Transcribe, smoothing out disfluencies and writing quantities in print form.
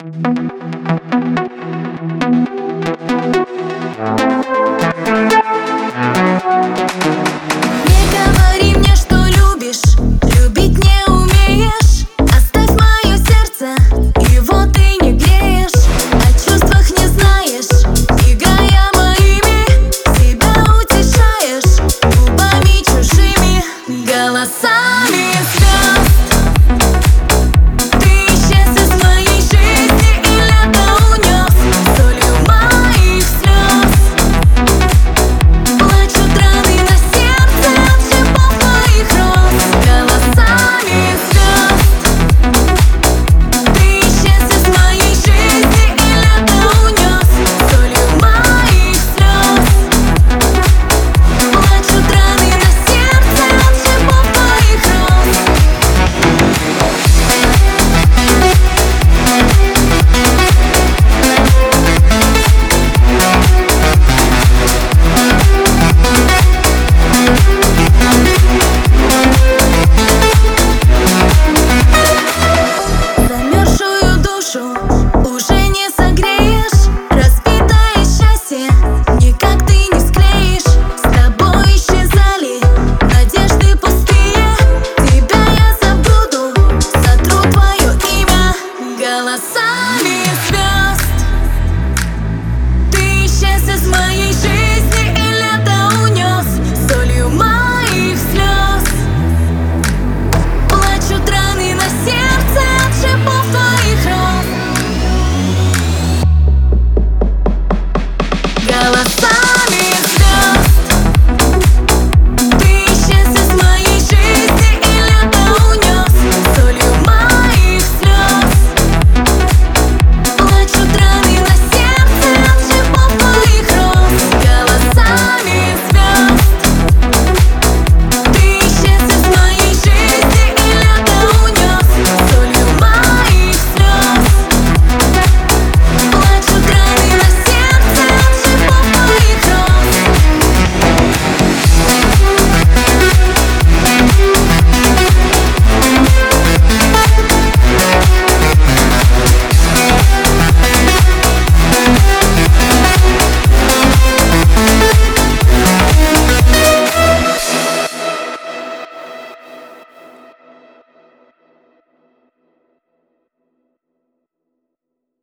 говори мне, что любишь, любить не умеешь. Оставь мое сердце, его ты не греешь. О чувствах не знаешь, играя моими, себя утешаешь губами чужими, голосами звезд. Ты исчез из моей жизни, и лето унес солью моих слез. Плачут раны на сердце от шипов моих роз, голосами звезд. Ты исчез из моей жизни, и лето унес солью моих слез. Плачут раны на сердце от шипов моих роз. Замерзшую душу уже не согреешь, разбитое счастье никак ты не склеишь. С тобой исчезали надежды пустые, тебя я забуду, сотру твое имя голосами.